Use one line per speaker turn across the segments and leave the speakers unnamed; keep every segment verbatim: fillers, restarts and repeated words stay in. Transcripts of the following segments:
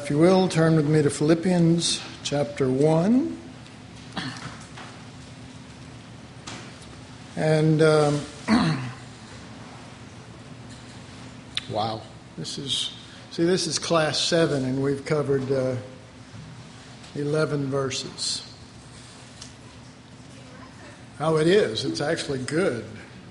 if you will, turn with me to Philippians chapter one. And, um, wow, this is, see, this is class seven, and we've covered uh, eleven verses. Oh, it is. It's actually good.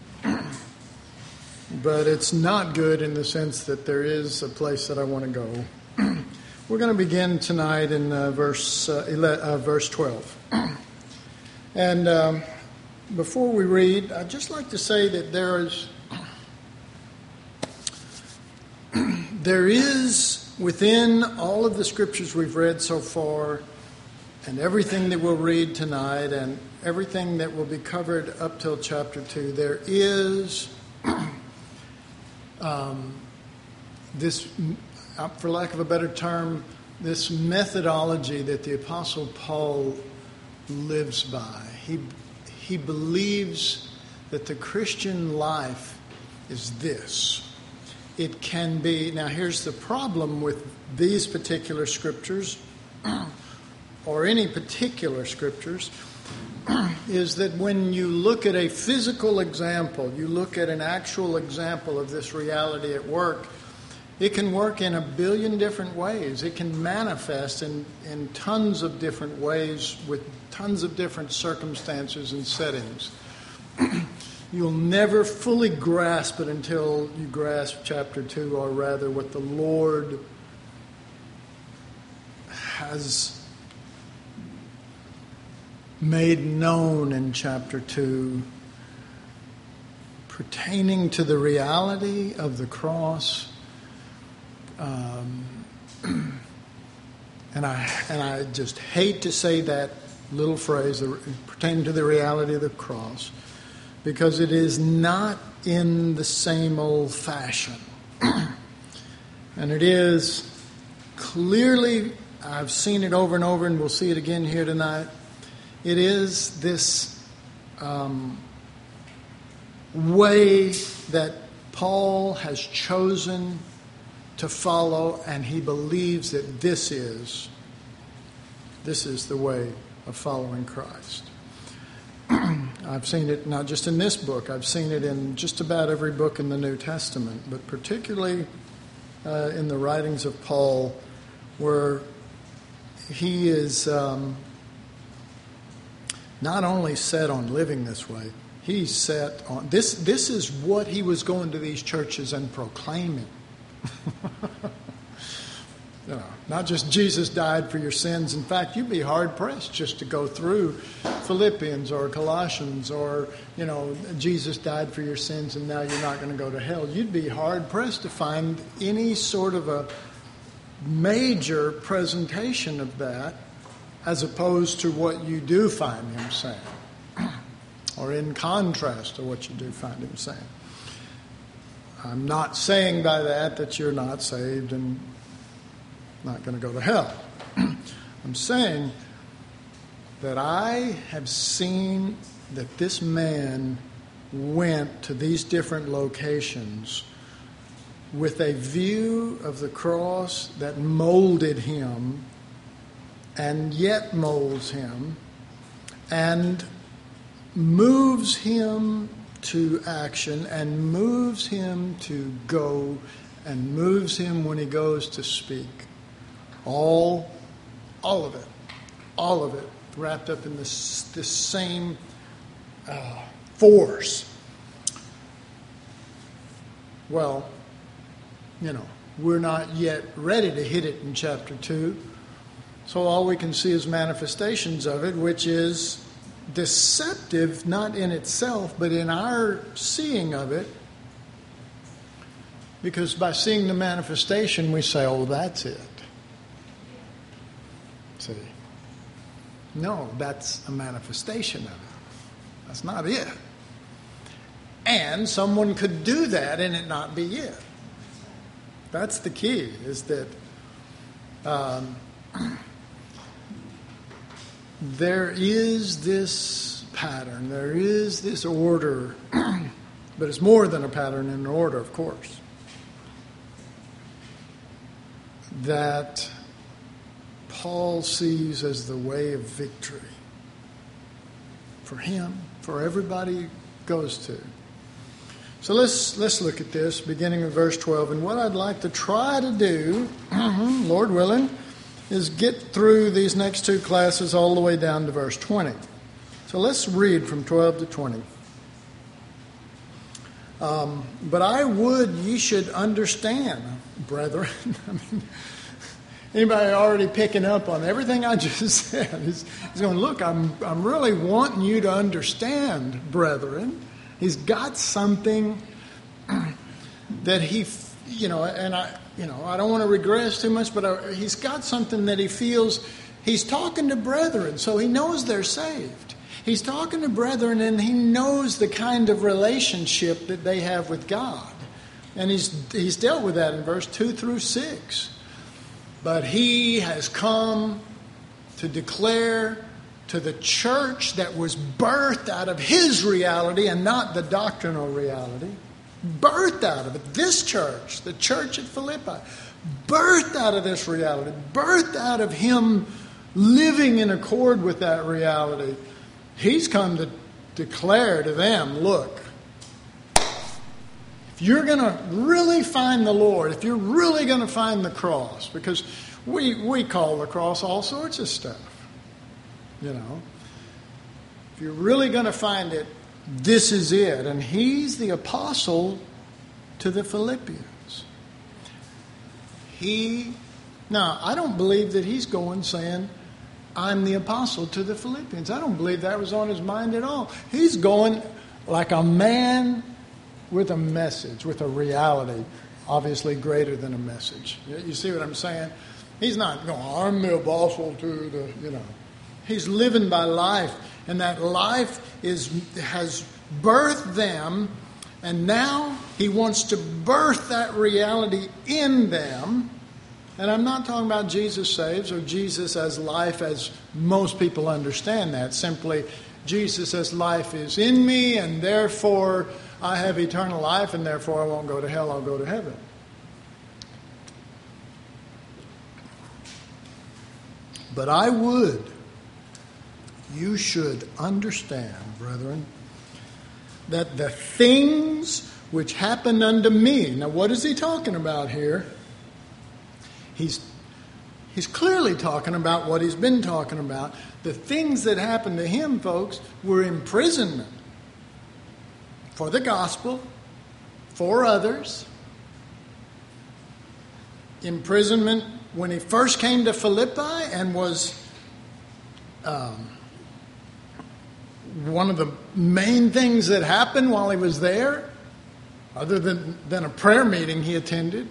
But it's not good in the sense that there is a place that I want to go. We're going to begin tonight in uh, verse uh, eleven, uh, verse twelve. And um, before we read, I'd just like to say that there is there is within all of the scriptures we've read so far, and everything that we'll read tonight, and everything that will be covered up till chapter two, there is um, this, for lack of a better term, this methodology that the Apostle Paul lives by. He he believes that the Christian life is this. It can be, now here's the problem with these particular scriptures, or any particular scriptures, is that when you look at a physical example, you look at an actual example of this reality at work, it can work in a billion different ways. It can manifest in, in tons of different ways with tons of different circumstances and settings. You'll never fully grasp it until you grasp chapter two, or rather what the Lord has made known in chapter two pertaining to the reality of the cross. Um, and I and I just hate to say that little phrase, pertaining to the reality of the cross, because it is not in the same old fashion. And it is clearly, I've seen it over and over, and we'll see it again here tonight. It is this um, way that Paul has chosen to follow, and he believes that this is, this is the way of following Christ. I've seen it not just in this book, I've seen it in just about every book in the New Testament, but particularly uh, in the writings of Paul, where he is um, not only set on living this way, he's set on, this, this is what he was going to these churches and proclaiming. You know, not just Jesus died for your sins. In fact, you'd be hard-pressed just to go through Philippians or Colossians or, you know, Jesus died for your sins and now you're not going to go to hell. You'd be hard-pressed to find any sort of a major presentation of that as opposed to what you do find him saying, or in contrast to what you do find him saying. I'm not saying by that that you're not saved and not going to go to hell. I'm saying that I have seen that this man went to these different locations with a view of the cross that molded him and yet molds him and moves him to action and moves him to go and moves him when he goes to speak. All, all of it, all of it wrapped up in this, this same uh, force. Well, you know, we're not yet ready to hit it in chapter two. So all we can see is manifestations of it, which is deceptive, not in itself, but in our seeing of it. Because by seeing the manifestation, we say, oh, that's it. See? No, that's a manifestation of it. That's not it. And someone could do that and it not be it. That's the key, is that um, there is this pattern, there is this order, but it's more than a pattern and an order, of course, that Paul sees as the way of victory for him, for everybody he goes to. So let's let's look at this, beginning with verse twelve. And what I'd like to try to do, Lord willing, is get through these next two classes all the way down to verse twenty. So let's read from twelve to twenty. Um, but I would ye should understand, brethren. I mean, anybody already picking up on everything I just said? He's, he's going, look, I'm I'm really wanting you to understand, brethren. He's got something that he, you know, and I, you know, I don't want to regress too much, but I, he's got something that he feels. He's talking to brethren, so he knows they're saved. He's talking to brethren, and he knows the kind of relationship that they have with God, and he's he's dealt with that in verse two through six. But he has come to declare to the church that was birthed out of his reality and not the doctrinal reality. Birthed out of it. This church, the church at Philippi, birthed out of this reality. Birthed out of him living in accord with that reality. He's come to declare to them, look, if you're going to really find the Lord, if you're really going to find the cross, because we we call the cross all sorts of stuff. You know, if you're really going to find it, this is it. And he's the apostle to the Philippians. He, now, I don't believe that he's going saying, I'm the apostle to the Philippians. I don't believe that was on his mind at all. He's going like a man with a message, with a reality, obviously greater than a message. You see what I'm saying? He's not going, I'm the apostle to the, you know. He's living by life, and that life is has birthed them, and now he wants to birth that reality in them. And I'm not talking about Jesus saves or Jesus as life as most people understand that. Simply, Jesus as life is in me, and therefore I have eternal life, and therefore I won't go to hell, I'll go to heaven. But I would you should understand, brethren, that the things which happened unto me. Now, what is he talking about here? He's he's clearly talking about what he's been talking about. The things that happened to him, folks, were imprisonment for the gospel, for others. Imprisonment when he first came to Philippi and was um, one of the main things that happened while he was there, other than, than a prayer meeting he attended.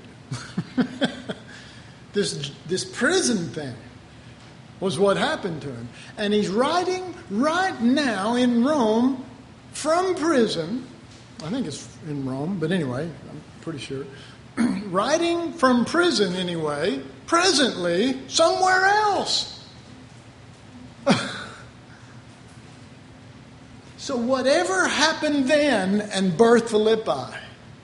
this this prison thing was what happened to him. And he's writing right now in Rome from prison. I think it's in Rome, but anyway, I'm pretty sure. Writing from prison anyway, presently, somewhere else. So whatever happened then and birthed Philippi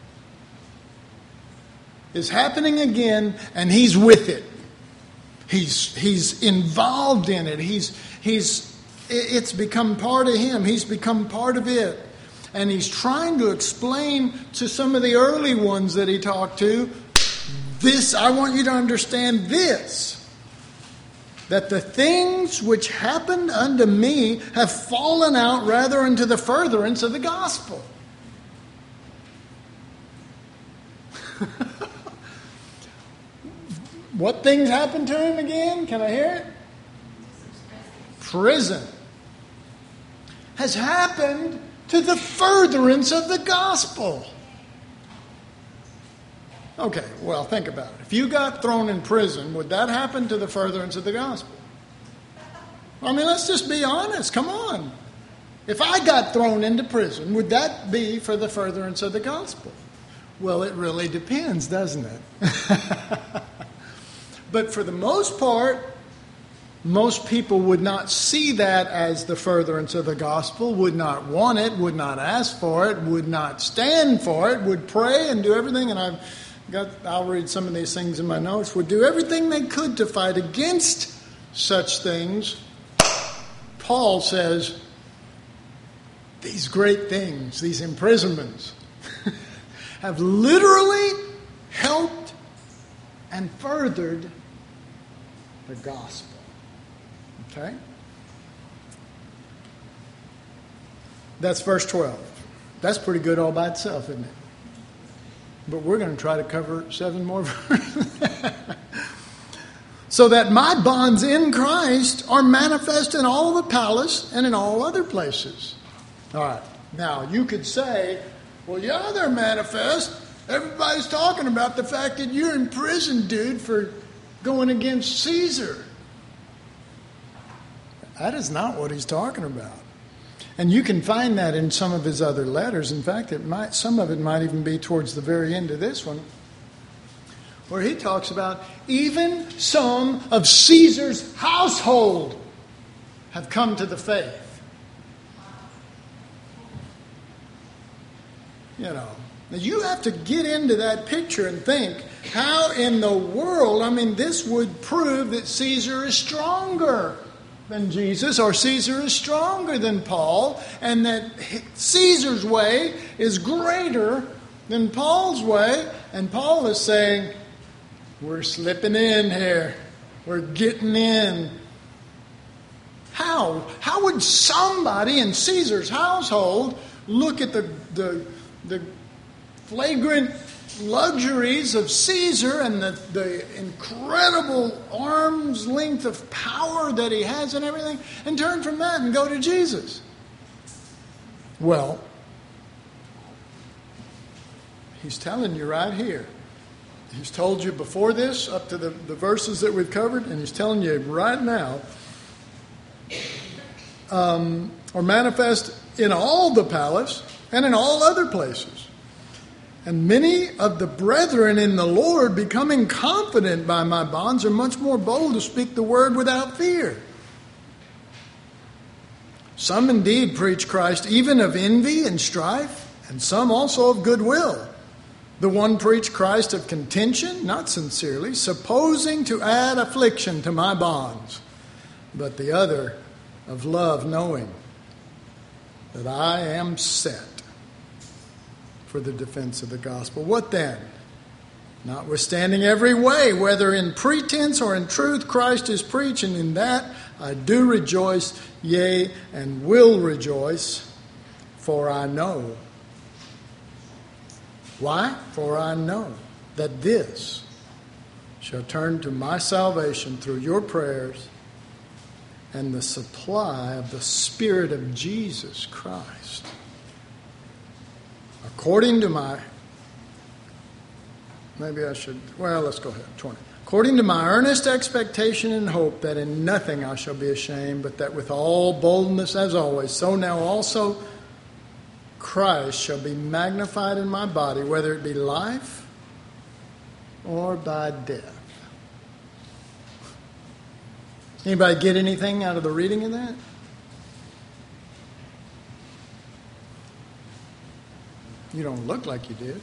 is happening again, and he's with it. He's he's involved in it. He's he's it's become part of him. He's become part of it. And he's trying to explain to some of the early ones that he talked to, this, I want you to understand this. That the things which happened unto me have fallen out rather into the furtherance of the gospel. What things happened to him again? Can I hear it? Prison. Has happened to the furtherance of the gospel. Okay, well, think about it. If you got thrown in prison, would that happen to the furtherance of the gospel? I mean, let's just be honest. Come on. If I got thrown into prison, would that be for the furtherance of the gospel? Well, it really depends, doesn't it? But for the most part, most people would not see that as the furtherance of the gospel, would not want it, would not ask for it, would not stand for it, would pray and do everything. And I've got, I'll read some of these things in my notes, would do everything they could to fight against such things, Paul says, these great things, these imprisonments, have literally helped and furthered the gospel. Okay? That's verse twelve. That's pretty good all by itself, isn't it? But we're going to try to cover seven more verses. So that my bonds in Christ are manifest in all the palace and in all other places. All right. Now, you could say, well, yeah, they're manifest. Everybody's talking about the fact that you're in prison, dude, for going against Caesar. That is not what he's talking about. And you can find that in some of his other letters. In fact, it might, some of it might even be towards the very end of this one, where he talks about even some of Caesar's household have come to the faith. You know, now you have to get into that picture and think, how in the world, I mean, this would prove that Caesar is stronger than Jesus, or Caesar is stronger than Paul, and that Caesar's way is greater than Paul's way. And Paul is saying, we're slipping in here. We're getting in. How? How would somebody in Caesar's household look at the, the, the flagrant luxuries of Caesar and the, the incredible arm's length of power that he has and everything, and turn from that and go to Jesus? Well, he's telling you right here. He's told you before this, up to the, the verses that we've covered, and he's telling you right now, um, or manifest in all the palace and in all other places. And many of the brethren in the Lord, becoming confident by my bonds, are much more bold to speak the word without fear. Some indeed preach Christ even of envy and strife, and some also of goodwill. The one preached Christ of contention, not sincerely, supposing to add affliction to my bonds, but the other of love, knowing that I am set for the defense of the gospel. What then? Notwithstanding every way, whether in pretense or in truth, Christ is preached, and in that I do rejoice, yea, and will rejoice, for I know. Why? For I know that this shall turn to my salvation through your prayers and the supply of the Spirit of Jesus Christ. According to my, maybe I should, well, let's go ahead, twenty. According to my earnest expectation and hope that in nothing I shall be ashamed, but that with all boldness as always, so now also Christ shall be magnified in my body, whether it be life or by death. Anybody get anything out of the reading of that? You don't look like you did.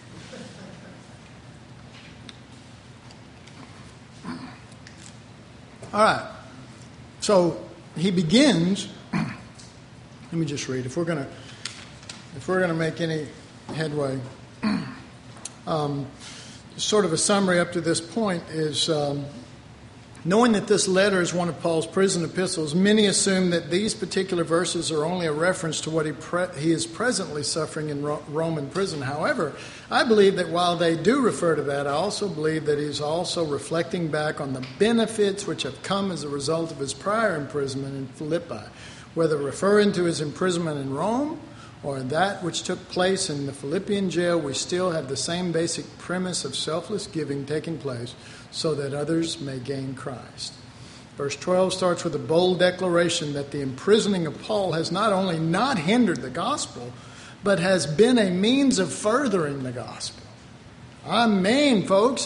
All right. So he begins. Let me just read. If we're gonna, if we're gonna make any headway, um, sort of a summary up to this point is. Um, Knowing that this letter is one of Paul's prison epistles, many assume that these particular verses are only a reference to what he pre- he is presently suffering in Ro- Roman prison. However, I believe that while they do refer to that, I also believe that he's also reflecting back on the benefits which have come as a result of his prior imprisonment in Philippi, whether referring to his imprisonment in Rome or that which took place in the Philippian jail. We still have the same basic premise of selfless giving taking place, so that others may gain Christ. Verse twelve starts with a bold declaration that the imprisoning of Paul has not only not hindered the gospel, but has been a means of furthering the gospel. I mean, folks,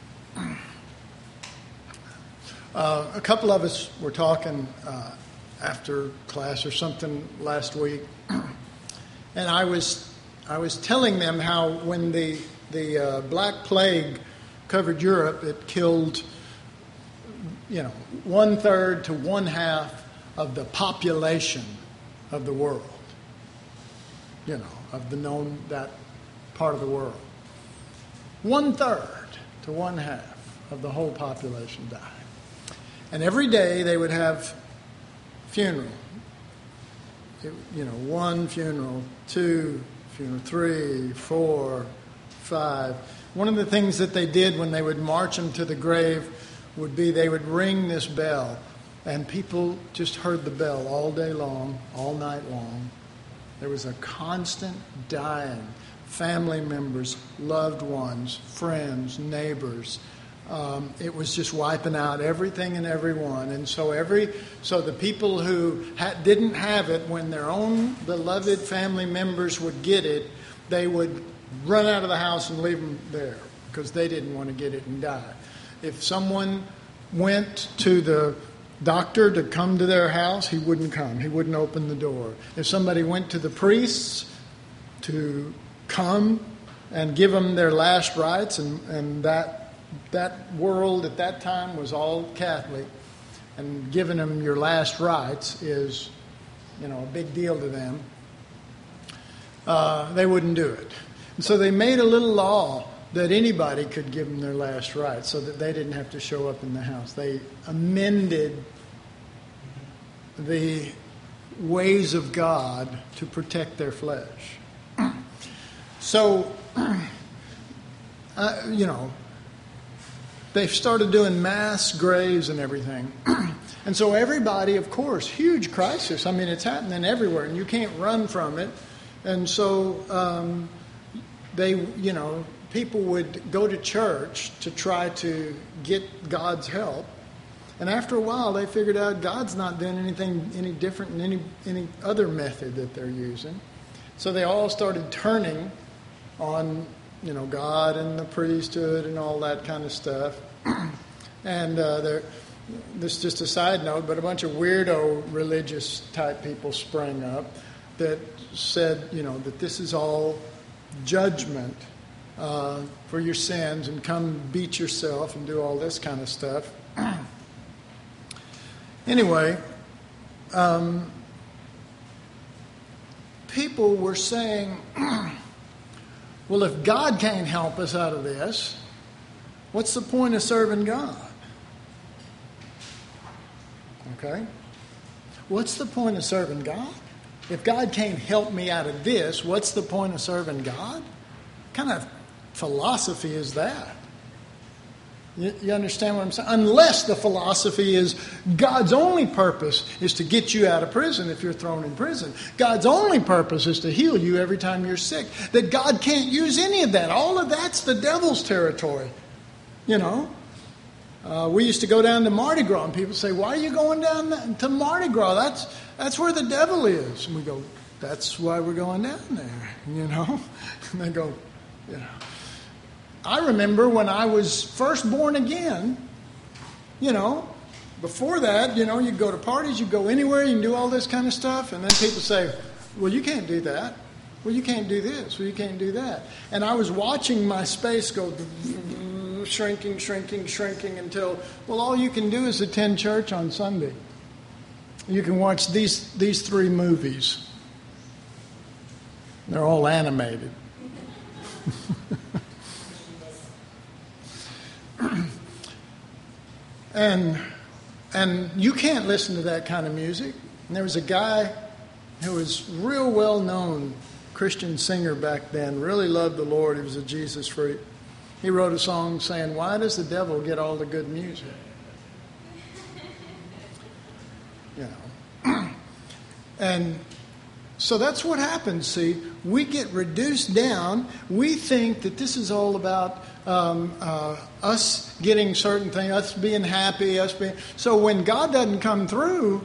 uh, a couple of us were talking uh, after class or something last week, and I was I was telling them how when the the uh, Black Plague covered Europe, it killed you know, one third to one half of the population of the world. You know, of the known, that part of the world. One third to one half of the whole population died. And every day they would have funeral. It, you know, one funeral, two funeral, three, four, five. One of the things that they did when they would march them to the grave would be they would ring this bell. And people just heard the bell all day long, all night long. There was a constant dying. Family members, loved ones, friends, neighbors. Um, it was just wiping out everything and everyone. And so every so the people who ha- didn't have it, when their own beloved family members would get it, they would run out of the house and leave them there because they didn't want to get it and die. If someone went to the doctor to come to their house, he wouldn't come. He wouldn't open the door. If somebody went to the priests to come and give them their last rites, and, and that that world at that time was all Catholic, and giving them your last rites is, you know, a big deal to them, uh, they wouldn't do it. And so they made a little law that anybody could give them their last rites so that they didn't have to show up in the house. They amended the ways of God to protect their flesh. So, uh, you know, they've started doing mass graves and everything. And so everybody, of course, huge crisis. I mean, it's happening everywhere, and you can't run from it. And so um, they, you know, people would go to church to try to get God's help. And after a while, they figured out God's not doing anything any different than any, any other method that they're using. So they all started turning on, you know, God and the priesthood and all that kind of stuff. And uh, there, this is just a side note, but a bunch of weirdo religious type people sprang up that said, you know, that this is all judgment Uh, for your sins, and come beat yourself and do all this kind of stuff. Anyway, um, people were saying, well, if God can't help us out of this, what's the point of serving God? Okay? What's the point of serving God? If God can't help me out of this, what's the point of serving God? What kind of philosophy is that? You, you understand what I'm saying? Unless the philosophy is God's only purpose is to get you out of prison if you're thrown in prison. God's only purpose is to heal you every time you're sick. That God can't use any of that. All of that's the devil's territory. You know? Uh, we used to go down to Mardi Gras, and people say, why are you going down to Mardi Gras? That's, that's where the devil is. And we go, that's why we're going down there. You know? And they go, you know. I remember when I was first born again, you know, before that, you know, you'd go to parties, you'd go anywhere, you can do all this kind of stuff, and then people say, well, you can't do that. Well, you can't do this. Well, you can't do that. And I was watching my space go shrinking, shrinking, shrinking until, well, all you can do is attend church on Sunday. You can watch these these three movies. They're all animated. And and you can't listen to that kind of music. And there was a guy who was real well known Christian singer back then, really loved the Lord. He was a Jesus freak. He wrote a song saying, why does the devil get all the good music? You know. And so that's what happens, see. We get reduced down. We think that this is all about um, uh, us getting certain things, us being happy, us being... So when God doesn't come through,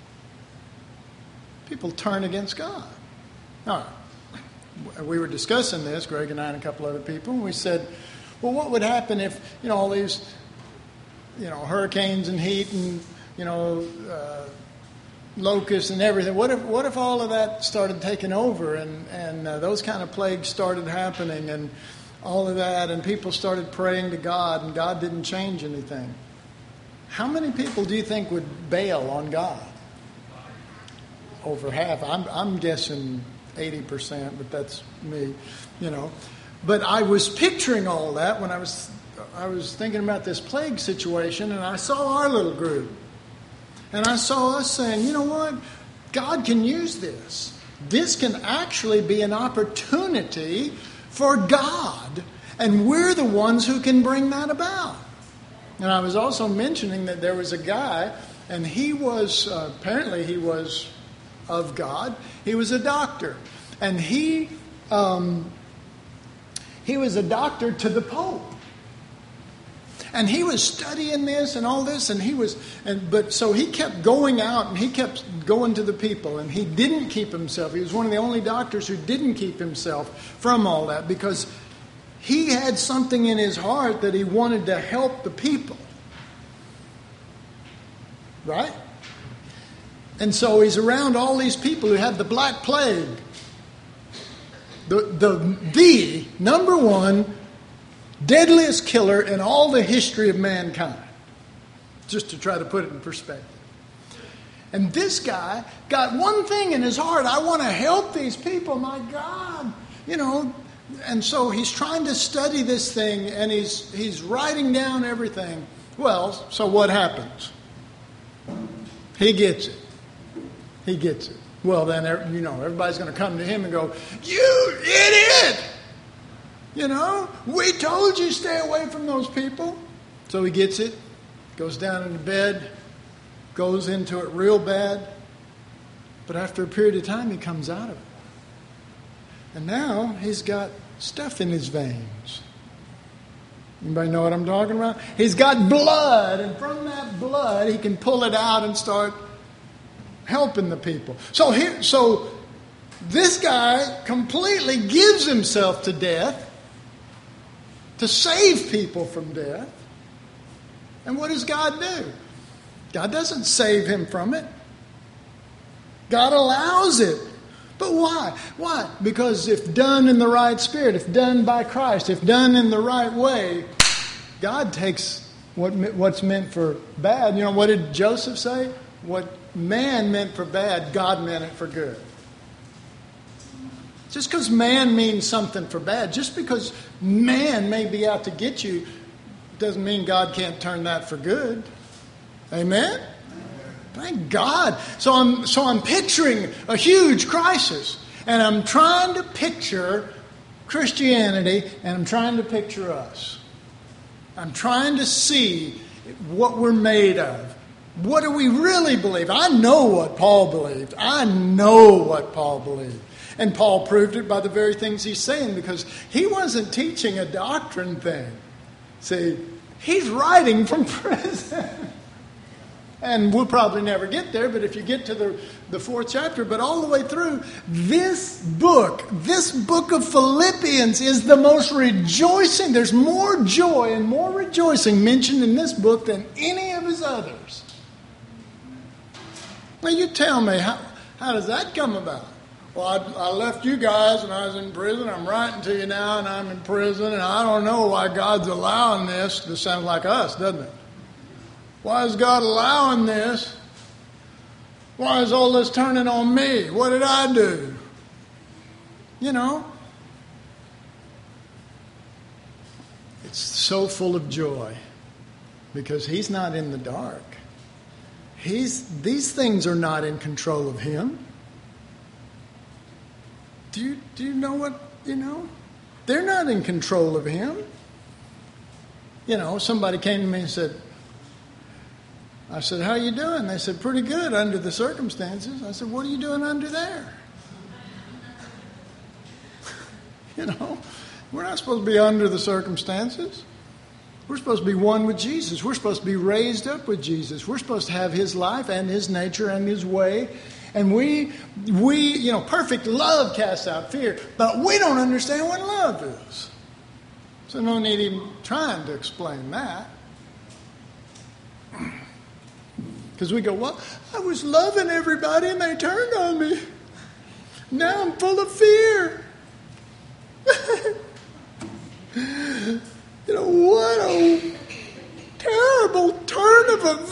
people turn against God. All right. We were discussing this, Greg and I and a couple other people, and we said, well, what would happen if, you know, all these, you know, hurricanes and heat and, you know... Uh, locusts and everything. What if what if all of that started taking over and, and uh, those kind of plagues started happening and all of that, and people started praying to God and God didn't change anything? How many people do you think would bail on God? Over half. I'm, I'm guessing eighty percent, but that's me, you know. But I was picturing all that when I was I was thinking about this plague situation, and I saw our little group. And I saw us saying, you know what? God can use this. This can actually be an opportunity for God, and we're the ones who can bring that about. And I was also mentioning that there was a guy, and he was, uh, apparently he was of God. He was a doctor. And he um, he was a doctor to the Pope. And he was studying this and all this, and he was, and but so he kept going out and he kept going to the people, and he didn't keep himself. He was one of the only doctors who didn't keep himself from all that, because he had something in his heart that he wanted to help the people. Right? And so he's around all these people who had the Black Plague. The, the, the number one deadliest killer in all the history of mankind. Just to try to put it in perspective. And this guy got one thing in his heart. I want to help these people. My God. You know. And so he's trying to study this thing, and he's he's writing down everything. Well, so what happens? He gets it. He gets it. Well, then, you know, everybody's going to come to him and go, "You idiot! You know, we told you stay away from those people." So he gets it, goes down into bed, goes into it real bad. But after a period of time, he comes out of it. And now he's got stuff in his veins. Anybody know what I'm talking about? He's got blood, and from that blood, he can pull it out and start helping the people. So here, so this guy completely gives himself to death to save people from death. And what does God do? God doesn't save him from it. God allows it. But why? Why? Because if done in the right spirit, if done by Christ, if done in the right way, God takes what what's meant for bad. You know, what did Joseph say? What man meant for bad, God meant it for good. Just because man means something for bad, just because man may be out to get you, doesn't mean God can't turn that for good. Amen? Thank God. So I'm so I'm picturing a huge crisis, and I'm trying to picture Christianity, and I'm trying to picture us. I'm trying to see what we're made of. What do we really believe? I know what Paul believed. I know what Paul believed. And Paul proved it by the very things he's saying, because he wasn't teaching a doctrine thing. See, he's writing from prison. And we'll probably never get there, but if you get to the, the fourth chapter, but all the way through, this book, this book of Philippians is the most rejoicing. There's more joy and more rejoicing mentioned in this book than any of his others. Now you tell me, how, how does that come about? Well, I, I left you guys and I was in prison. I'm writing to you now and I'm in prison, and I don't know why God's allowing this. This sounds like us, doesn't it? Why is God allowing this? Why is all this turning on me? What did I do? You know, it's so full of joy because he's not in the dark. He's these things are not in control of him. Do you do you know what you know? They're not in control of him. You know, somebody came to me and said, I said, "How you doing?" They said, "Pretty good under the circumstances." I said, "What are you doing under there?" You know, we're not supposed to be under the circumstances. We're supposed to be one with Jesus. We're supposed to be raised up with Jesus. We're supposed to have his life and his nature and his way. And we, we, you know, perfect love casts out fear. But we don't understand what love is. So no need even trying to explain that. Because we go, well, I was loving everybody and they turned on me. Now I'm full of fear. You know, what a terrible turn of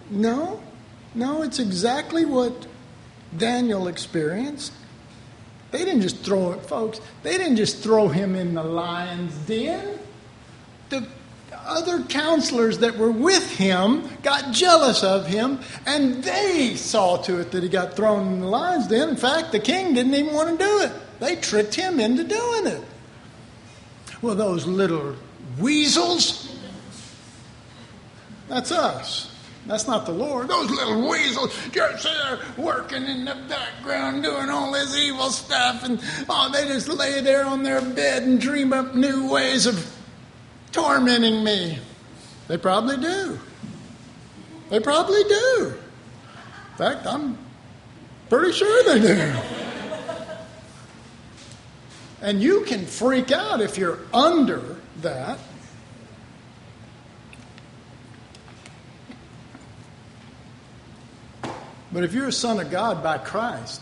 No. No, it's exactly what Daniel experienced. They didn't just throw it, folks. They didn't just throw him in the lion's den. The other counselors that were with him got jealous of him, and they saw to it that he got thrown in the lion's den. In fact, the king didn't even want to do it. They tricked him into doing it. Well, those little weasels, that's us. That's not the Lord. Those little weasels just there working in the background doing all this evil stuff. And oh, they just lay there on their bed and dream up new ways of tormenting me. They probably do. They probably do. In fact, I'm pretty sure they do. And you can freak out if you're under that. But if you're a son of God by Christ,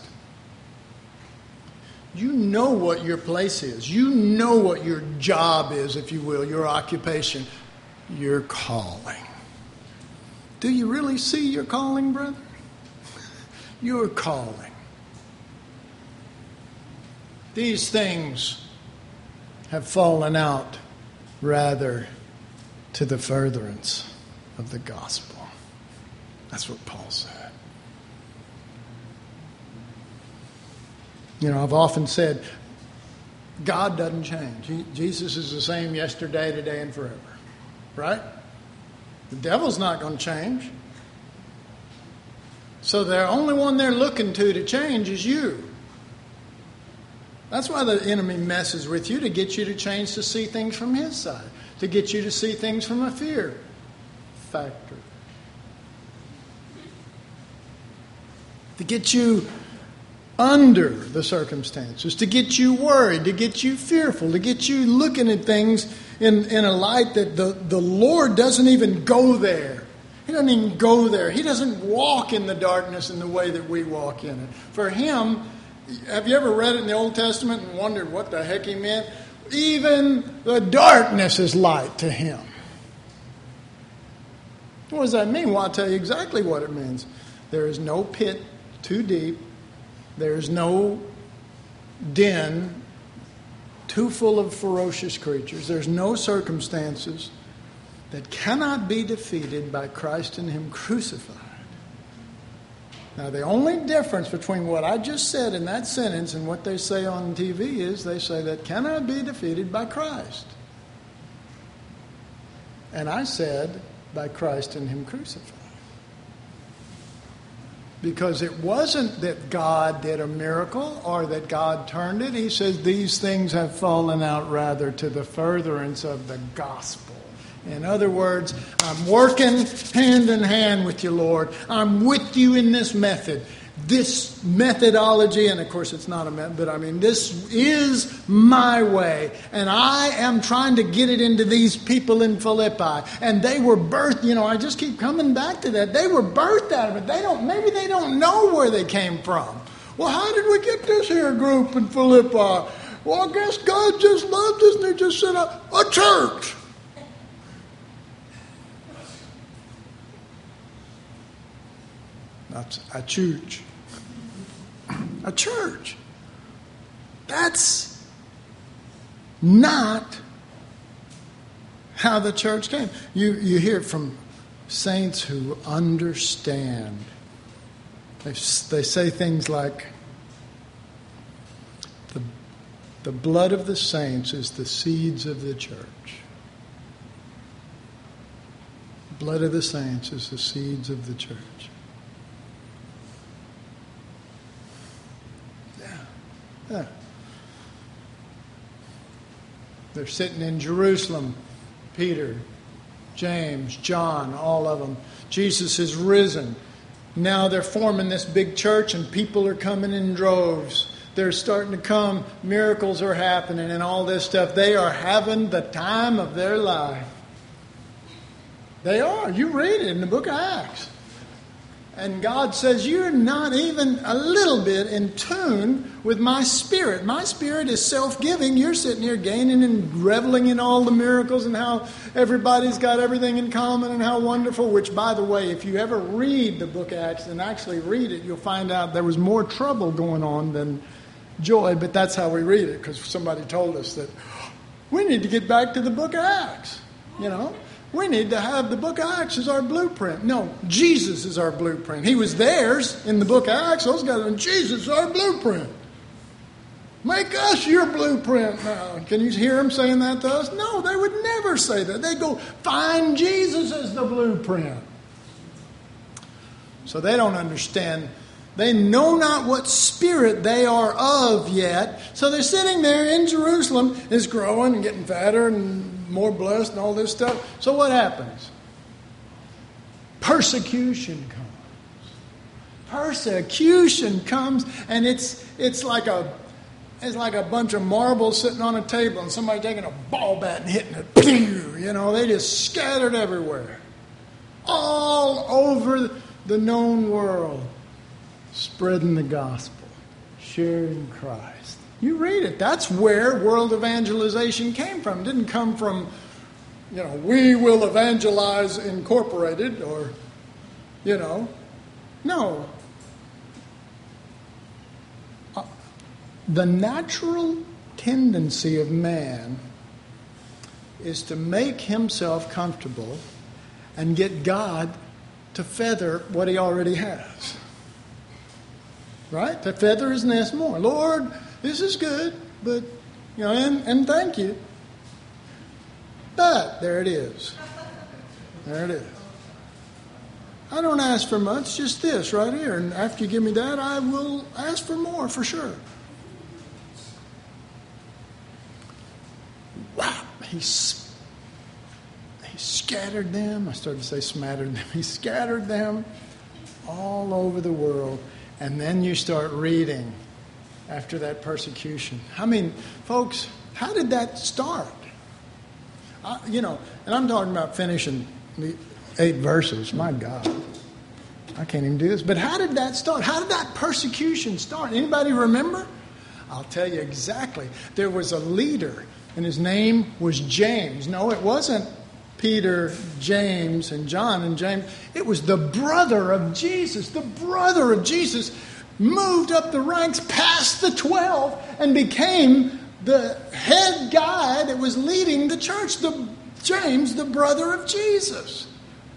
you know what your place is. You know what your job is, if you will, your occupation, your calling. Do you really see your calling, brother? Your calling. These things have fallen out rather to the furtherance of the gospel. That's what Paul said. You know, I've often said, God doesn't change. He, Jesus is the same yesterday, today, and forever. Right? The devil's not going to change. So the only one they're looking to to change is you. That's why the enemy messes with you, to get you to change, to see things from his side, to get you to see things from a fear factor, to get you under the circumstances, to get you worried, to get you fearful, to get you looking at things in, in a light that the, the Lord doesn't even go there. He doesn't even go there. He doesn't walk in the darkness in the way that we walk in it. For him, have you ever read it in the Old Testament and wondered what the heck he meant? Even the darkness is light to him. What does that mean? Well, I'll tell you exactly what it means. There is no pit too deep. There's no den too full of ferocious creatures. There's no circumstances that cannot be defeated by Christ and him crucified. Now, the only difference between what I just said in that sentence and what they say on T V is they say that cannot be defeated by Christ. And I said by Christ and him crucified. Because it wasn't that God did a miracle or that God turned it. He says these things have fallen out rather to the furtherance of the gospel. In other words, I'm working hand in hand with you, Lord. I'm with you in this method. This methodology, and of course it's not a method, but I mean this is my way. And I am trying to get it into these people in Philippi. And they were birthed, you know, I just keep coming back to that. They were birthed out of it. They don't, maybe they don't know where they came from. Well, how did we get this here group in Philippi? Well, I guess God just loved us and they just set up a church. That's a church. A church. That's not how the church came. You, you hear it from saints who understand. They, they say things like, the, the blood of the saints is the seeds of the church. The blood of the saints is the seeds of the church. Yeah. They're sitting in Jerusalem. Peter, James, John, all of them. Jesus is risen. Now they're forming this big church and people are coming in droves. They're starting to come. Miracles are happening and all this stuff. They are having the time of their life. They are. You read it in the book of Acts. And God says, you're not even a little bit in tune with my Spirit. My Spirit is self-giving. You're sitting here gaining and reveling in all the miracles and how everybody's got everything in common and how wonderful. Which, by the way, if you ever read the book of Acts and actually read it, you'll find out there was more trouble going on than joy. But that's how we read it, because somebody told us that we need to get back to the book of Acts, you know. We need to have the book of Acts as our blueprint. No, Jesus is our blueprint. He was theirs in the book of Acts. Those guys, and Jesus is our blueprint. Make us your blueprint now. Can you hear them saying that to us? No, they would never say that. They'd go, find Jesus as the blueprint. So they don't understand. They know not what spirit they are of yet. So they're sitting there in Jerusalem. It's growing and getting fatter and more blessed and all this stuff. So what happens? Persecution comes. Persecution comes, and it's it's like a it's like a bunch of marbles sitting on a table and somebody taking a ball bat and hitting it. Pew! You know, they just scattered everywhere. All over the known world. Spreading the gospel. Sharing Christ. You read it. That's where world evangelization came from. It didn't come from, you know, We Will Evangelize Incorporated or, you know. No. Uh, the natural tendency of man is to make himself comfortable and get God to feather what he already has. Right? To feather his nest more. Lord, this is good, but, you know, and, and thank you. But there it is. There it is. I don't ask for much, just this right here. And after you give me that, I will ask for more for sure. Wow. He, he scattered them. I started to say smattered them. He scattered them all over the world. And then you start reading after that persecution. I mean, folks, how did that start? I, you know, and I'm talking about finishing the eight verses. My God, I can't even do this. But how did that start? How did that persecution start? Anybody remember? I'll tell you exactly. There was a leader, and his name was James. No, it wasn't Peter, James, and John and James. It was the brother of Jesus. The brother of Jesus moved up the ranks past the twelve and became the head guy that was leading the church. The James, the brother of Jesus.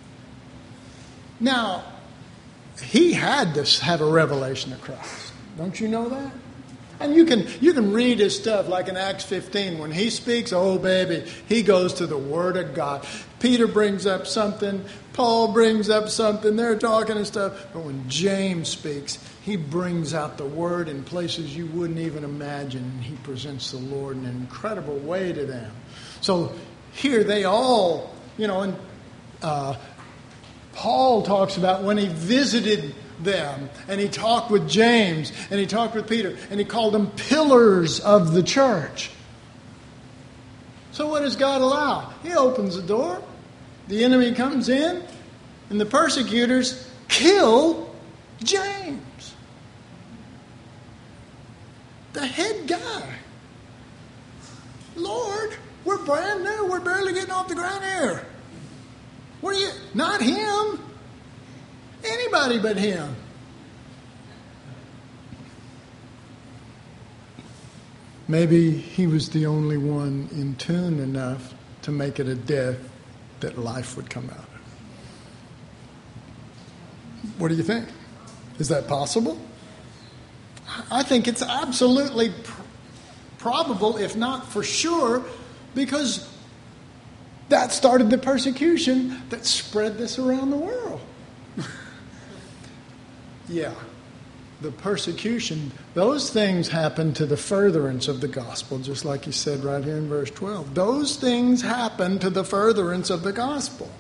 Now, he had to have a revelation of Christ. Don't you know that? And you can you can read his stuff like in Acts fifteen. When he speaks, oh baby, he goes to the Word of God. Peter brings up something. Paul brings up something. They're talking and stuff. But when James speaks, he brings out the Word in places you wouldn't even imagine. He presents the Lord in an incredible way to them. So here they all, you know, and uh, Paul talks about when he visited them, and he talked with James, and he talked with Peter, and he called them pillars of the church. So what does God allow? He opens the door, the enemy comes in, and the persecutors kill James, the head guy. Lord, we're brand new, we're barely getting off the ground here. What are you? Not him. Anybody but him. Maybe he was the only one in tune enough to make it a death that life would come out of. What do you think? Is that possible? I think it's absolutely pr- probable, if not for sure, because that started the persecution that spread this around the world. Yeah, the persecution, those things happen to the furtherance of the gospel, just like he said right here in verse twelve. Those things happen to the furtherance of the gospel.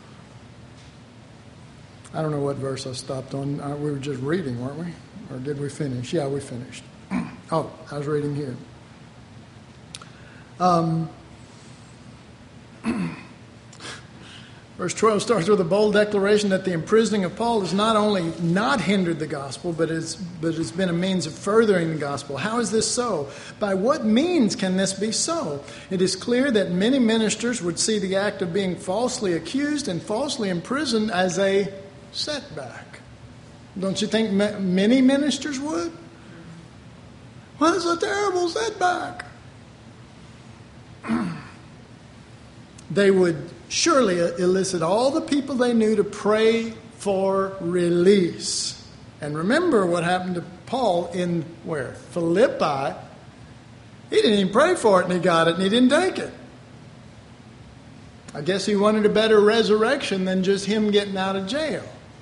I don't know what verse I stopped on. Uh, we were just reading, weren't we? Or did we finish? Yeah, we finished. Oh, I was reading here. Um, Verse twelve starts with a bold declaration that the imprisoning of Paul has not only not hindered the gospel, but it's, but it's been a means of furthering the gospel. How is this so? By what means can this be so? It is clear that many ministers would see the act of being falsely accused and falsely imprisoned as a setback. Don't you think many ministers would? Well, it's a terrible setback. They would surely elicit all the people they knew to pray for release. And remember what happened to Paul in where? Philippi. He didn't even pray for it and he got it and he didn't take it. I guess he wanted a better resurrection than just him getting out of jail.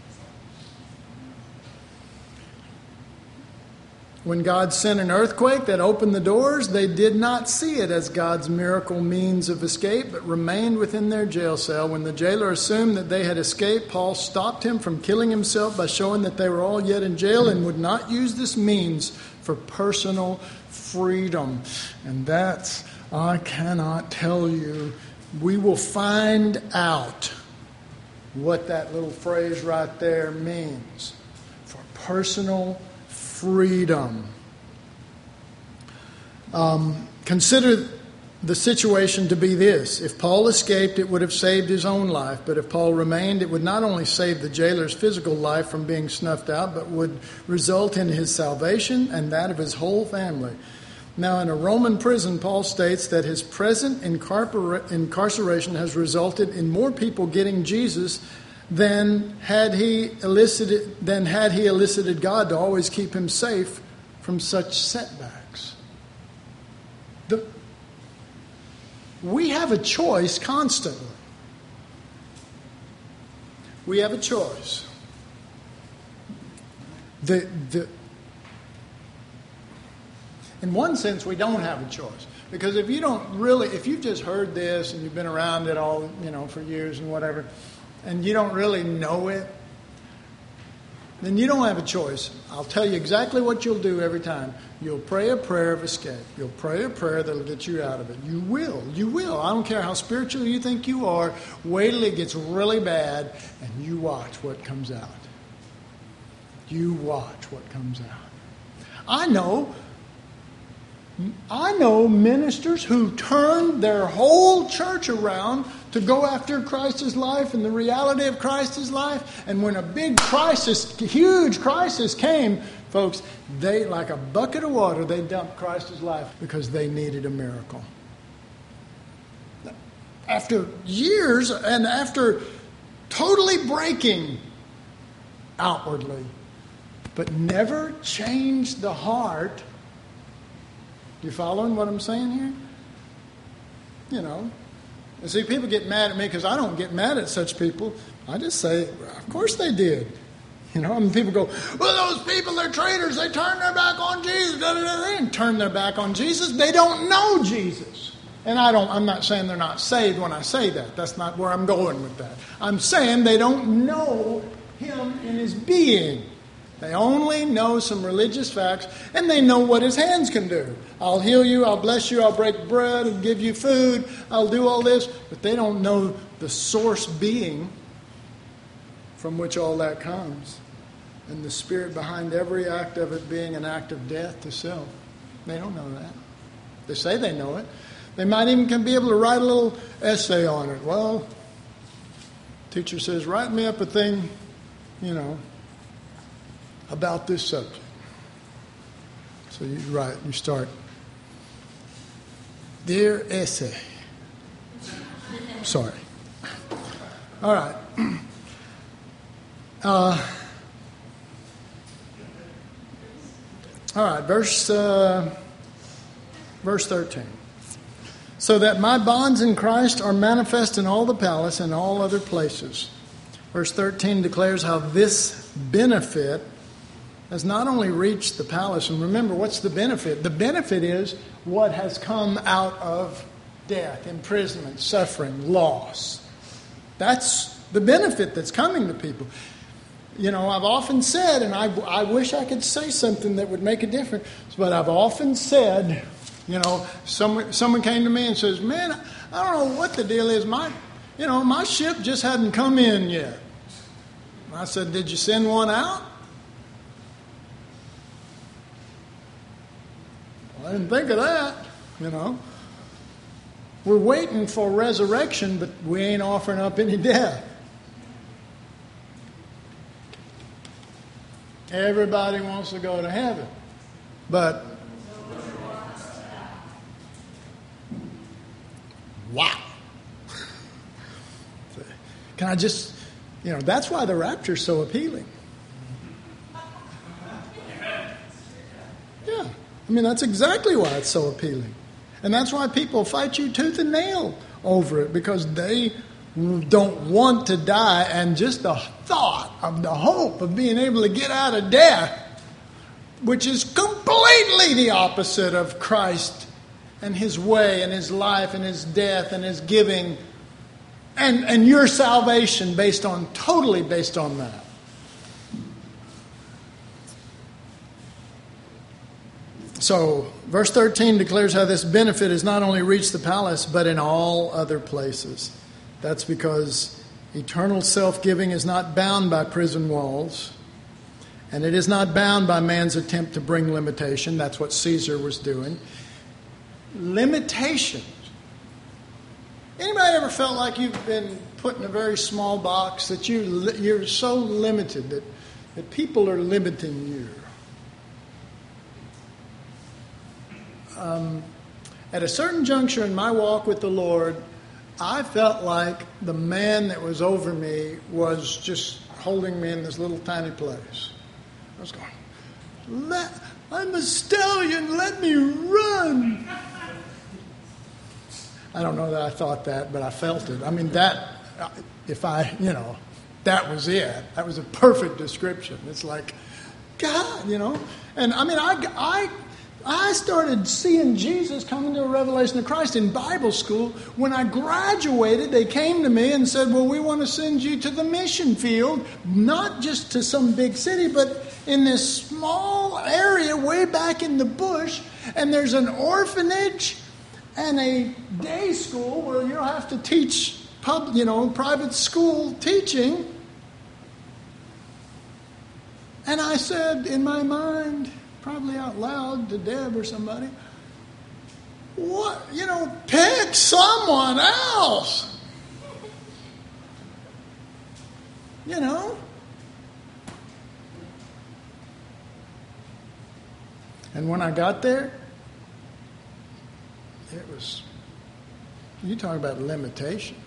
When God sent an earthquake that opened the doors, they did not see it as God's miracle means of escape, but remained within their jail cell. When the jailer assumed that they had escaped, Paul stopped him from killing himself by showing that they were all yet in jail and would not use this means for personal freedom. And that's, I cannot tell you, we will find out what that little phrase right there means. For personal freedom. Freedom. Um, consider the situation to be this. If Paul escaped, it would have saved his own life. But if Paul remained, it would not only save the jailer's physical life from being snuffed out, but would result in his salvation and that of his whole family. Now, in a Roman prison, Paul states that his present incarcer- incarceration has resulted in more people getting Jesus Then had he elicited, then had he elicited God to always keep him safe from such setbacks. The, we have a choice constantly. We have a choice. The, the, in one sense, we don't have a choice. Because if you don't really, if you've just heard this and you've been around it all, you know, for years and whatever, and you don't really know it, then you don't have a choice. I'll tell you exactly what you'll do every time. You'll pray a prayer of escape. You'll pray a prayer that'll get you out of it. You will. You will. I don't care how spiritual you think you are. Wait till it gets really bad and you watch what comes out. You watch what comes out. I know I know ministers who turned their whole church around to go after Christ's life and the reality of Christ's life. And when a big crisis, huge crisis came, folks, they, like a bucket of water, they dumped Christ's life because they needed a miracle. After years and after totally breaking outwardly, but never changed the heart. You following what I'm saying here? You know. And see, people get mad at me because I don't get mad at such people. I just say, of course they did. You know, and people go, well, those people, they're traitors. They turned their back on Jesus. They didn't turn their back on Jesus. They don't know Jesus. And I don't, I'm not saying they're not saved when I say that. That's not where I'm going with that. I'm saying they don't know Him in His being. They only know some religious facts, and they know what His hands can do. I'll heal you, I'll bless you, I'll break bread and give you food, I'll do all this. But they don't know the source being from which all that comes. And the spirit behind every act of it being an act of death to self. They don't know that. They say they know it. They might even can be able to write a little essay on it. Well, teacher says, write me up a thing, you know, about this subject. So you write, you start, dear essay. Sorry. All right. Uh, all right, verse uh, verse thirteen. So that my bonds in Christ are manifest in all the palace and all other places. Verse thirteen declares how this benefit has not only reached the palace, and remember, what's the benefit? The benefit is what has come out of death, imprisonment, suffering, loss. That's the benefit that's coming to people. You know, I've often said, and I, I wish I could say something that would make a difference, but I've often said, you know, someone, someone came to me and says, man, I don't know what the deal is. My, you know, my ship just hadn't come in yet. I said, did you send one out? Well, I didn't think of that, you know. We're waiting for resurrection, but we ain't offering up any death. Everybody wants to go to heaven. But, wow. Can I just, you know, that's why the rapture is so appealing. Yeah. I mean, that's exactly why it's so appealing. And that's why people fight you tooth and nail over it, because they don't want to die, and just the thought of the hope of being able to get out of death, which is completely the opposite of Christ and His way and His life and His death and His giving, and, and your salvation based on, totally based on that. So, verse thirteen declares how this benefit has not only reached the palace, but in all other places. That's because eternal self-giving is not bound by prison walls, and it is not bound by man's attempt to bring limitation. That's what Caesar was doing. Limitations. Anybody ever felt like you've been put in a very small box, that you, you're so limited that, that people are limiting you? Um, at a certain juncture in my walk with the Lord, I felt like the man that was over me was just holding me in this little tiny place. I was going, let, I'm a stallion, let me run. I don't know that I thought that, but I felt it. I mean, that, if I, you know, that was it. That was a perfect description. It's like, God, you know. And I mean, I, I, I started seeing Jesus coming to a revelation of Christ in Bible school. When I graduated, they came to me and said, well, we want to send you to the mission field, not just to some big city, but in this small area way back in the bush, and there's an orphanage and a day school where you'll have to teach, pub, you know, private school teaching. And I said in my mind, probably out loud to Deb or somebody, what, you know, pick someone else. You know? And when I got there, it was, you talk about limitations.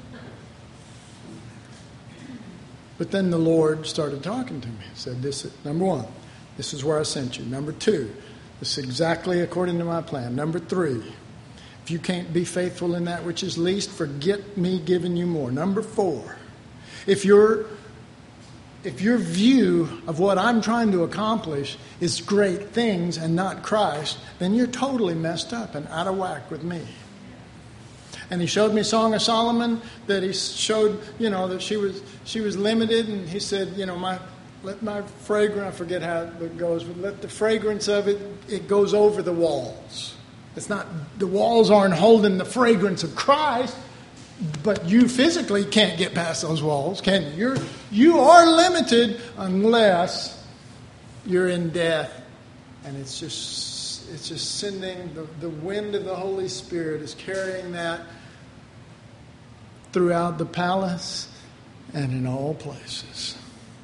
But then the Lord started talking to me. He said, this is, number one, this is where I sent you. Number two, this is exactly according to my plan. Number three, if you can't be faithful in that which is least, forget me giving you more. Number four, if your if your view of what I'm trying to accomplish is great things and not Christ, then you're totally messed up and out of whack with me. And he showed me Song of Solomon, that he showed, you know, that she was she was limited, and he said, you know, my let my fragrance, I forget how it goes, but let the fragrance of it, it goes over the walls. It's not, the walls aren't holding the fragrance of Christ, but you physically can't get past those walls, can you? You're, you are limited unless you're in death. And it's just, it's just sending, the, the wind of the Holy Spirit is carrying that throughout the palace and in all places.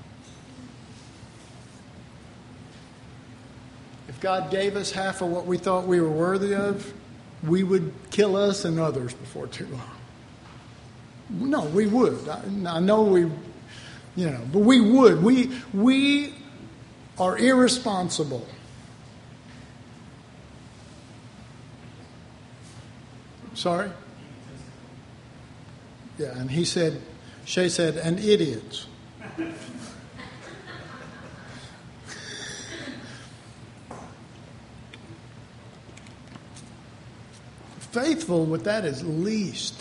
If God gave us half of what we thought we were worthy of, we would kill us and others before too long. No, we would. I, I know we, you know, but we would. We we are irresponsible. Sorry? Yeah, and he said, Shay said, and idiots. Faithful with that is least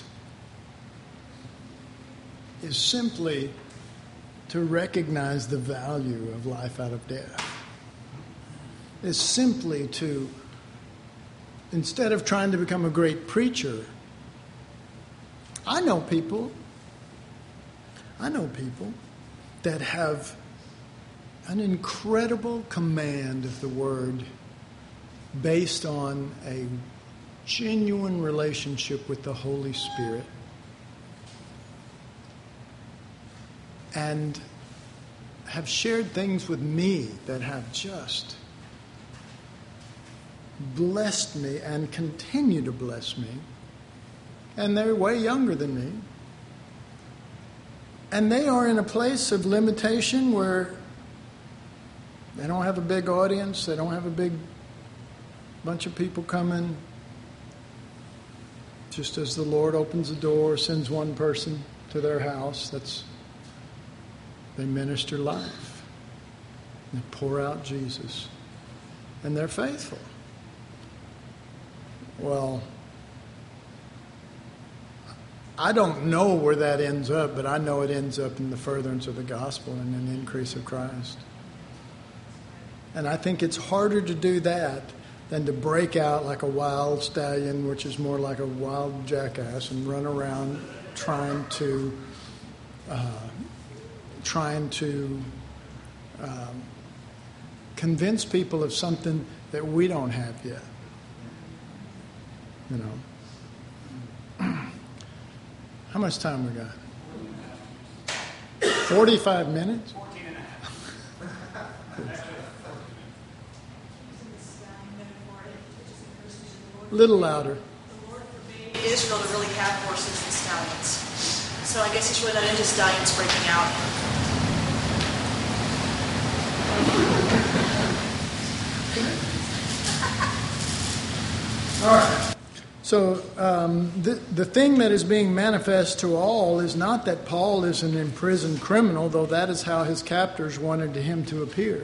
is simply to recognize the value of life out of death. Is simply to, instead of trying to become a great preacher, I know people, I know people that have an incredible command of the Word based on a genuine relationship with the Holy Spirit. And have shared things with me that have just blessed me and continue to bless me. And they're way younger than me. And they are in a place of limitation where they don't have a big audience. They don't have a big bunch of people coming. Just as the Lord opens the door, sends one person to their house, that's they minister life. They pour out Jesus. And they're faithful. Well, I don't know where that ends up, but I know it ends up in the furtherance of the gospel and an increase of Christ. And I think it's harder to do that than to break out like a wild stallion, which is more like a wild jackass, and run around trying to uh, trying to um, convince people of something that we don't have yet. You know. How much time we got? forty-five minutes? A little louder.
The Lord forbade Israel to really have horses and stallions. So I guess he's really not into stallions breaking out.
All right. So um, the, the thing that is being manifest to all is not that Paul is an imprisoned criminal, though that is how his captors wanted him to appear.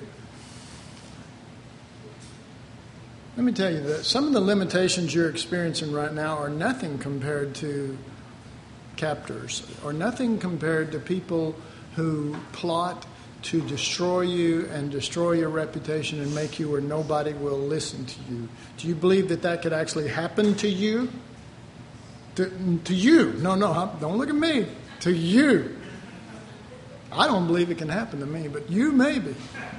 Let me tell you that some of the limitations you're experiencing right now are nothing compared to captors, or nothing compared to people who plot to destroy you and destroy your reputation and make you where nobody will listen to you. Do you believe that that could actually happen to you? To, to you. No, no, don't look at me. To you. I don't believe it can happen to me, but you maybe.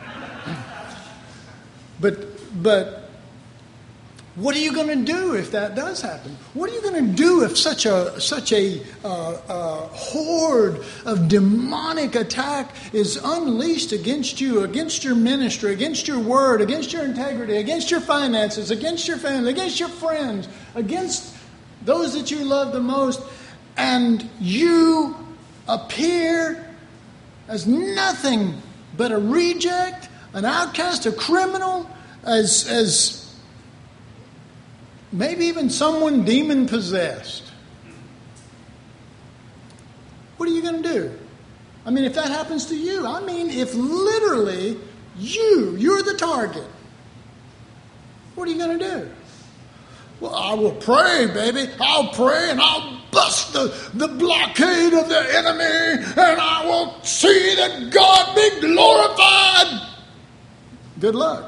But, but, what are you going to do if that does happen? What are you going to do if such a such a uh, uh, horde of demonic attack is unleashed against you, against your ministry, against your word, against your integrity, against your finances, against your family, against your friends, against those that you love the most, and you appear as nothing but a reject, an outcast, a criminal, as as maybe even someone demon-possessed. What are you going to do? I mean, if that happens to you, I mean, if literally you, you're the target, what are you going to do? Well, I will pray, baby. I'll pray and I'll bust the, the blockade of the enemy, and I will see that God be glorified. Good luck.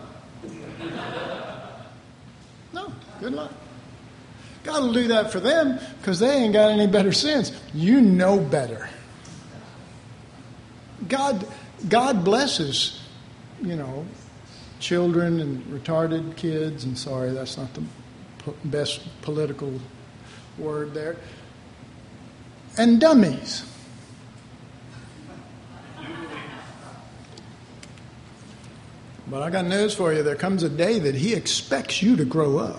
No, good luck. God will do that for them because they ain't got any better sense. You know better. God, God blesses, you know, children and retarded kids, and sorry, that's not the po- best political word there, and dummies. But I got news for you. There comes a day that he expects you to grow up.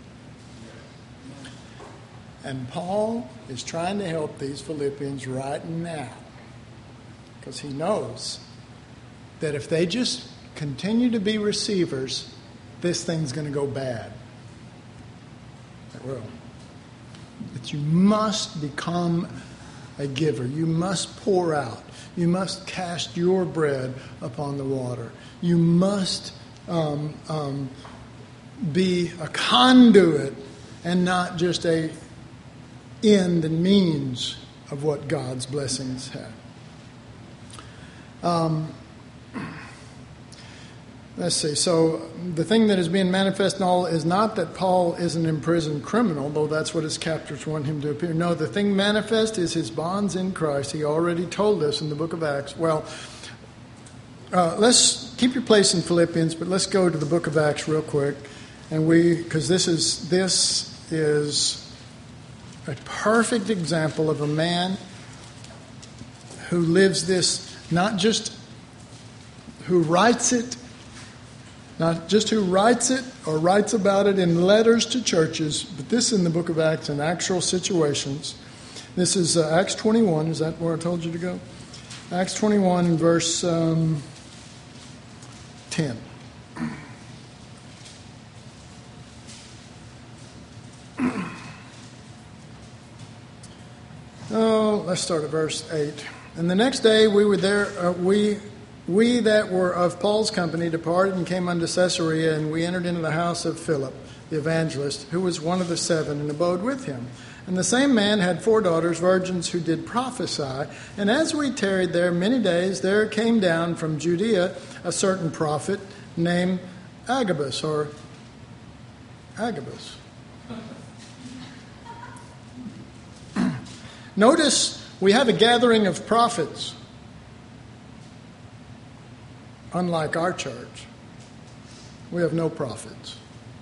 And Paul is trying to help these Philippians right now, because he knows that if they just continue to be receivers, this thing's going to go bad. It will. That you must become a giver. You must pour out. You must cast your bread upon the water. You must um, um, be a conduit and not just a end and means of what God's blessings have. Um, Let's see. So the thing that is being manifest in all is not that Paul is an imprisoned criminal, though that's what his captors want him to appear. No, the thing manifest is his bonds in Christ. He already told us in the book of Acts. Well, uh, let's keep your place in Philippians, but let's go to the book of Acts real quick, and we because this is this is a perfect example of a man who lives this, not just who writes it. Not just who writes it or writes about it in letters to churches, but this in the book of Acts in actual situations. This is uh, Acts twenty-one. Is that where I told you to go? Acts twenty-one, verse um, ten. Oh, let's start at verse eight. And the next day we were there. Uh, we. We that were of Paul's company departed and came unto Caesarea, and we entered into the house of Philip, the evangelist, who was one of the seven, and abode with him. And the same man had four daughters, virgins, who did prophesy. And as we tarried there many days, there came down from Judea a certain prophet named Agabus, or Agabus. Notice we have a gathering of prophets. Unlike our church, we have no prophets.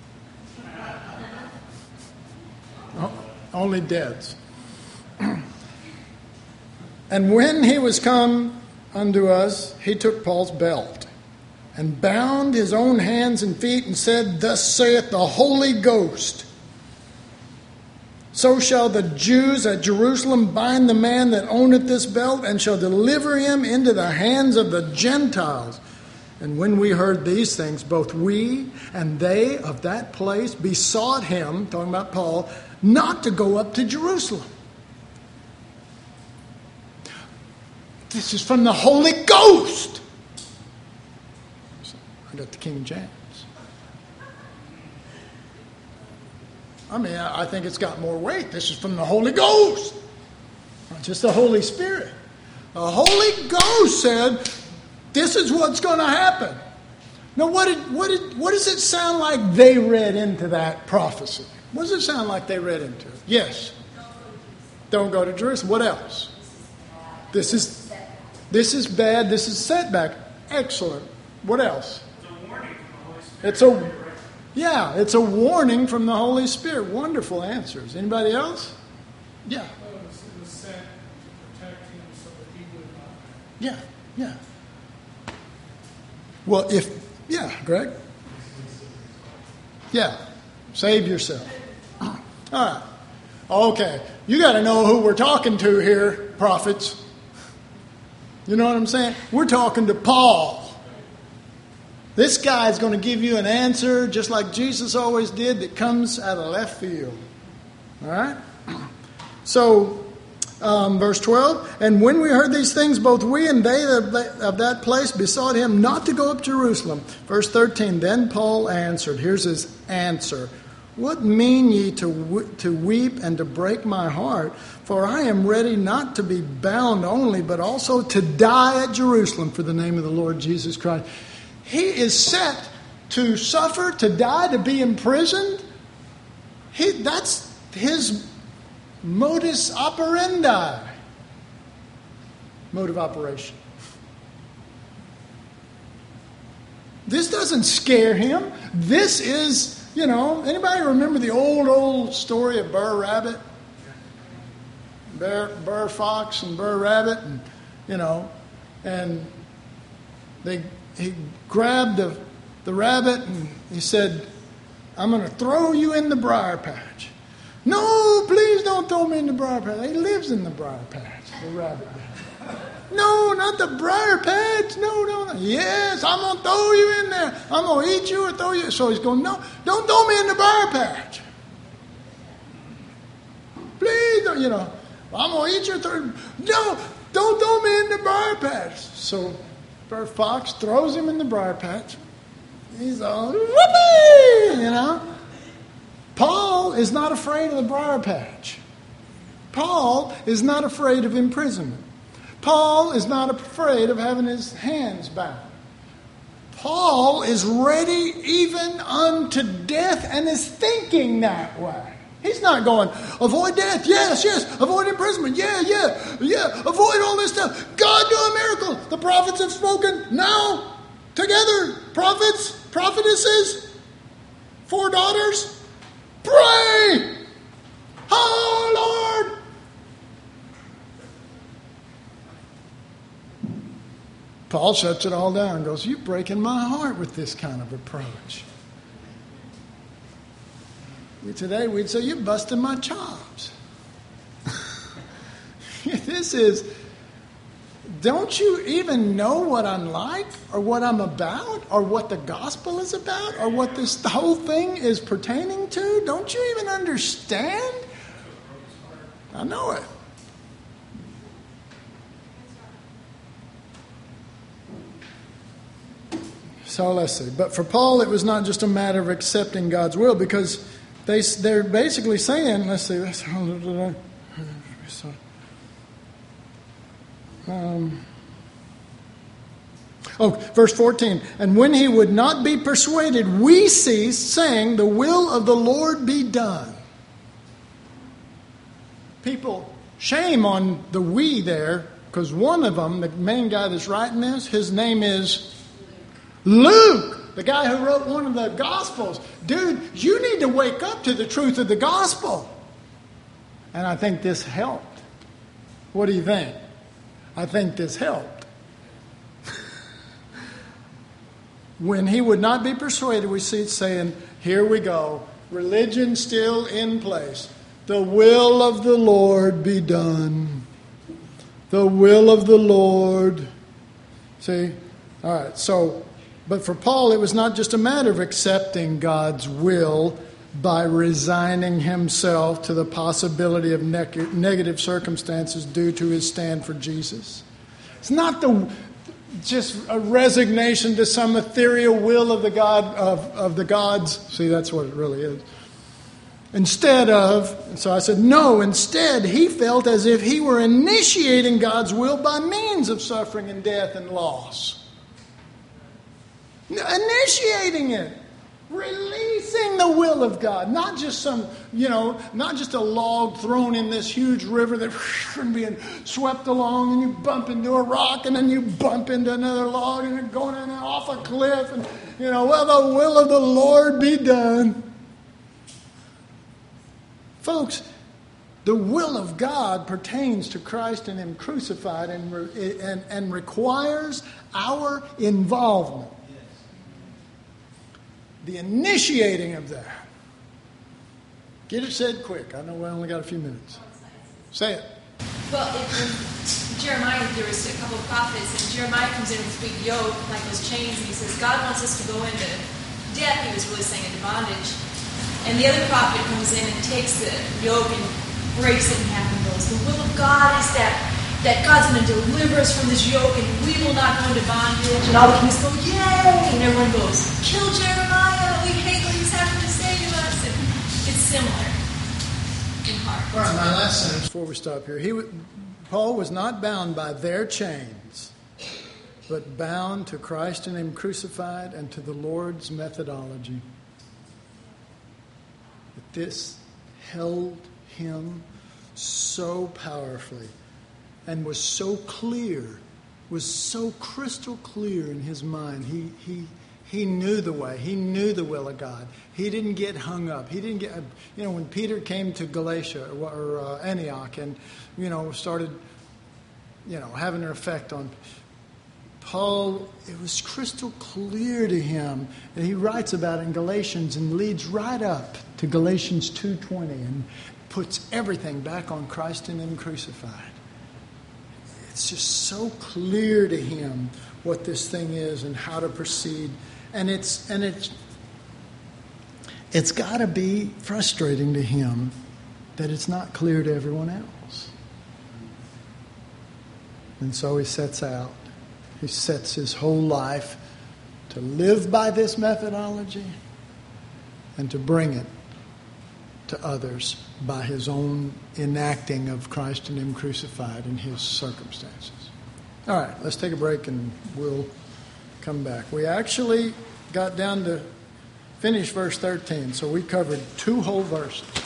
Oh, only deads. And when he was come unto us, he took Paul's belt and bound his own hands and feet and said, Thus saith the Holy Ghost, so shall the Jews at Jerusalem bind the man that owneth this belt, and shall deliver him into the hands of the Gentiles. And when we heard these things, both we and they of that place besought him, talking about Paul, not to go up to Jerusalem. This is from the Holy Ghost. I got the King James. I mean, I think it's got more weight. This is from the Holy Ghost, not just the Holy Spirit. The Holy Ghost said, this is what's going to happen. Now, what did, what did, what does it sound like they read into that prophecy? What does it sound like they read into it? Yes. Don't go to Jerusalem. What else? This is this is bad. This is setback. Excellent. What else? It's a yeah. It's a warning from the Holy Spirit. Wonderful answers. Anybody else? Yeah.
It was sent to protect him so that he would not.
Yeah. Yeah. Well, if, yeah, Greg? Yeah, save yourself. All right. Okay, you got to know who we're talking to here, prophets. You know what I'm saying? We're talking to Paul. This guy's going to give you an answer, just like Jesus always did, that comes out of left field. All right? So, Um, verse twelve, and when we heard these things, both we and they of that place besought him not to go up to Jerusalem. Verse thirteen, then Paul answered. Here's his answer. What mean ye to w- to weep and to break my heart? For I am ready not to be bound only, but also to die at Jerusalem for the name of the Lord Jesus Christ. He is set to suffer, to die, to be imprisoned. He, that's his modus operandi. Mode of operation. This doesn't scare him. This is, you know, anybody remember the old, old story of Burr Rabbit? Burr, Burr Fox and Burr Rabbit, and, you know, and they he grabbed the, the rabbit and he said, I'm going to throw you in the briar patch. No, please don't throw me in the briar patch. He lives in the briar patch, the rabbit. No, not the briar patch. No, no, no. Yes, I'm going to throw you in there. I'm going to eat you or throw you. So he's going, no, don't throw me in the briar patch. Please, don't, you know, I'm going to eat you or throw you. No, don't throw me in the briar patch. So Burr Fox throws him in the briar patch. He's all, whoopee, you know. Paul is not afraid of the briar patch. Paul is not afraid of imprisonment. Paul is not afraid of having his hands bound. Paul is ready even unto death and is thinking that way. He's not going, avoid death, yes, yes, avoid imprisonment, yeah, yeah, yeah, avoid all this stuff. God do a miracle. The prophets have spoken. Now, together, prophets, prophetesses, four daughters, pray. Oh, Lord. Paul shuts it all down and goes, you're breaking my heart with this kind of approach. Today we'd say, you're busting my chops. This is, don't you even know what I'm like or what I'm about or what the gospel is about or what this whole thing is pertaining to? Don't you even understand? I know it. So let's see. But for Paul, it was not just a matter of accepting God's will, because they, they're basically saying, let's see, let's, um, oh, verse fourteen. And when he would not be persuaded, we ceased, saying, the will of the Lord be done. People, shame on the we there, because one of them, the main guy that's writing this, his name is Luke, the guy who wrote one of the Gospels. Dude, you need to wake up to the truth of the gospel. And I think this helped. What do you think? I think this helped. When he would not be persuaded, we see it saying, here we go, religion still in place. The will of the Lord be done. The will of the Lord. See? All right, so... But for Paul, it was not just a matter of accepting God's will by resigning himself to the possibility of neg- negative circumstances due to his stand for Jesus. It's not the just a resignation to some ethereal will of the God of, of the gods. See, that's what it really is. Instead of, so I said, no, instead he felt as if he were initiating God's will by means of suffering and death and loss. Initiating it, releasing the will of God, not just some, you know, not just a log thrown in this huge river that and being swept along, and you bump into a rock, and then you bump into another log, and you're going in off a cliff, and you know, well, the will of the Lord be done, folks. The will of God pertains to Christ and Him crucified, and and, and requires our involvement. The initiating of that. Get it said quick. I know we only got a few minutes. Say it.
Well, it, in Jeremiah, there was a couple of prophets, and Jeremiah comes in with this big yoke, like those chains, and he says, God wants us to go into death. He was really saying into bondage. And the other prophet comes in and takes the yoke and breaks it in half and goes, the will of God is that that God's going to deliver us from this yoke and we will not go into bondage. And all the kings go, yay! And everyone goes, kill Jeremiah! We hate what he's having to say to us. And it's similar in heart.
All right, my last sentence before we stop here. He, Paul was not bound by their chains, but bound to Christ and Him crucified and to the Lord's methodology. But this held him so powerfully. And was so clear, was so crystal clear in his mind. He he he knew the way. He knew the will of God. He didn't get hung up. He didn't get, you know, when Peter came to Galatia or, or uh, Antioch and, you know, started, you know, having an effect on Paul, it was crystal clear to him. And he writes about it in Galatians and leads right up to Galatians two twenty and puts everything back on Christ and Him crucified. It's just so clear to him what this thing is and how to proceed. And it's and it's it's got to be frustrating to him that it's not clear to everyone else. And so he sets out. He sets his whole life to live by this methodology and to bring it to others by his own enacting of Christ and Him crucified in his circumstances. All right, let's take a break and we'll come back. We actually got down to finish verse thirteen, so we covered two whole verses.